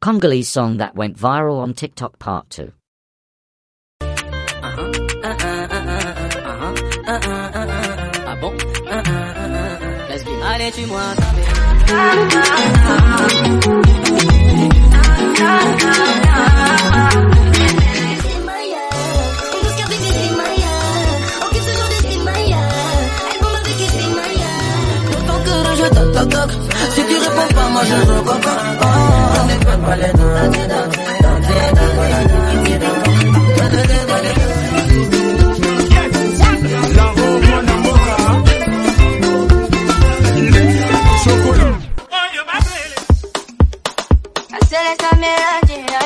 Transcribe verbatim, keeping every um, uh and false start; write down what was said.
Congolese song that went viral on TikTok part two. Uh-huh. Uh-uh, uh-uh, uh-huh. Uh-uh, uh-uh. Ah bon? Uh-uh, uh-uh. Let's go. Allez, tue-moi, si tu réponds pas, moi je joue comme ça. On ne peut pas les deux. Hacer esta melodía